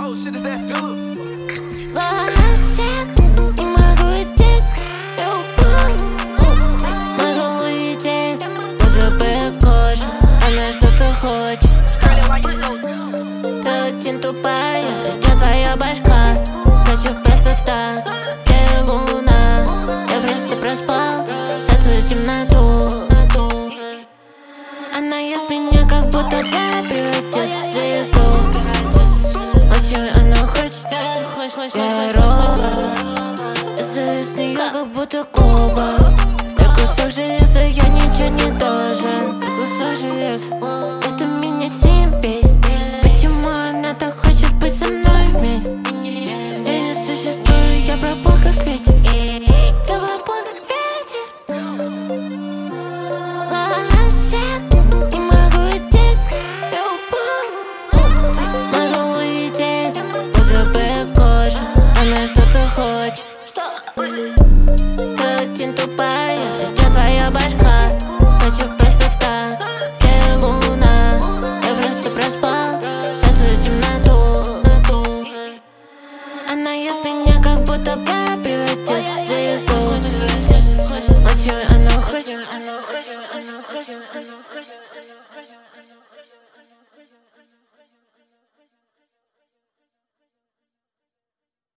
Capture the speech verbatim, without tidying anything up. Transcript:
Oh shit, is that Philip? Не могу идти, я упал. Могу уйти, уже прикожу. Она что-то хочет. Ты очень тупая, я твоя башка. Хочу просто так, я луна. Я просто проспал эту темноту. Она ест меня, как будто бы превратилась в звезду. Очень она хочет, я робот. Из нее как будто куба. Я кусок железа, я ничего не должен. Я кусок железа, это меня семь песен. Почему она так хочет быть со мной вместе? Я не существую, я пропал как ветер. Я пропал как ветер. Лосек, не могу идти, я упал. Могу уйти, уже прикожу. Она что-то хочет. Ты очень тупая, я твоя башка. Хочу просто так, я луна. Я просто проспал эту темноту. Она ест меня, как будто бы превратилась в звезду. Очень она хочет, она хочет, она хочет, она хочет, она хочет.